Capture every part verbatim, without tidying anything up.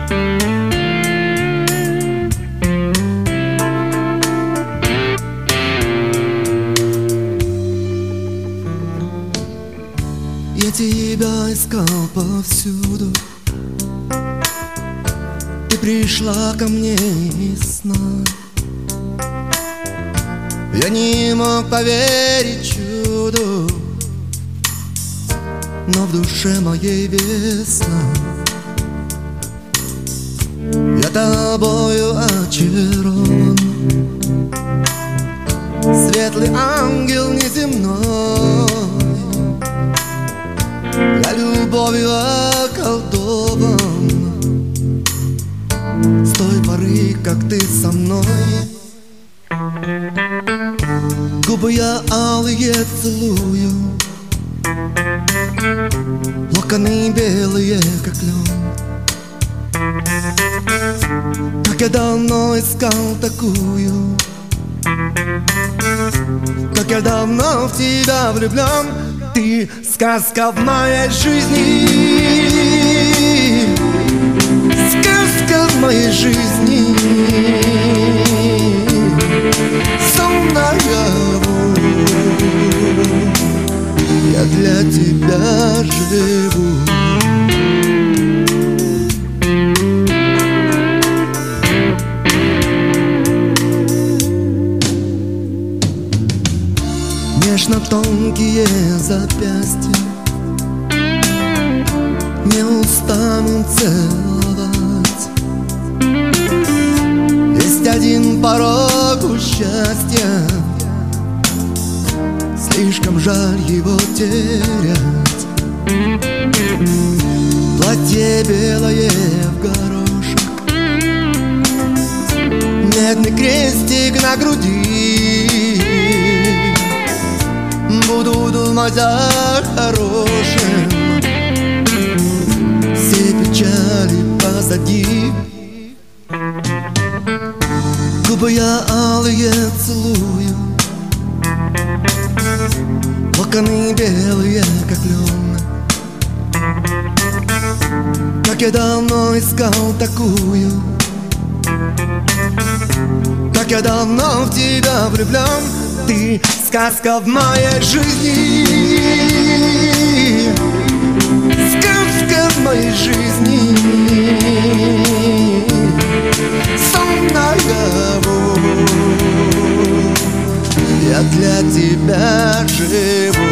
Я тебя искал повсюду, ты пришла ко мне из сна. Я не мог поверить чуду, но в душе моей весна. Я тобою очарован, светлый ангел неземной. Я любовью околдован с той поры, как ты со мной. Губы я алые целую, локоны белые, как лен. Как я давно искал такую, как я давно в тебя влюблен. Ты сказка в моей жизни, сказка в моей жизни. Сон наяву, я для тебя живу. Нежно тонкие запястья не устану целовать. Есть один порог у счастья, слишком жаль его терять. Платье белое в горошек, медный крестик на груди. Буду думать о хорошем, все печали позади. Губы я алые целую, локоны белые, как лен. Как я давно искал такую, как я давно в тебя влюблен. Ты сказка в моей жизни, сказка в моей жизни. Сон наяву, я для тебя живу.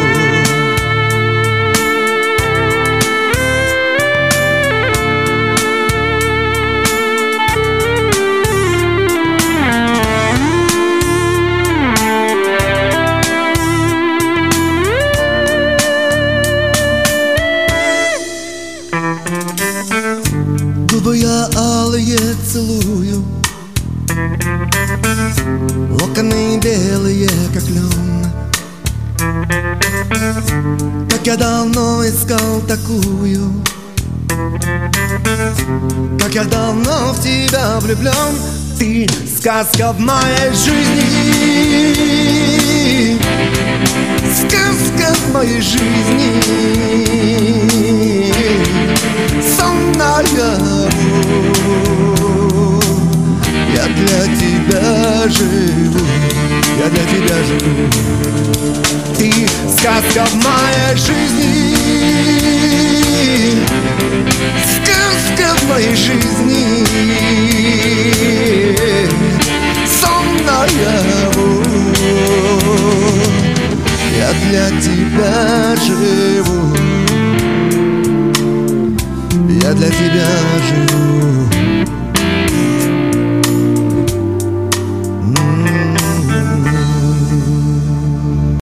Губы я алые целую, локоны белые, как лен. Как я давно искал такую, как я давно в тебя влюблен. Ты сказка в моей жизни, сказка в моей жизни. Сон наяву, я для тебя живу, я для тебя живу. Ты сказка в моей жизни, сказка в моей жизни. Сон наяву, я для тебя живу, я для тебя живу.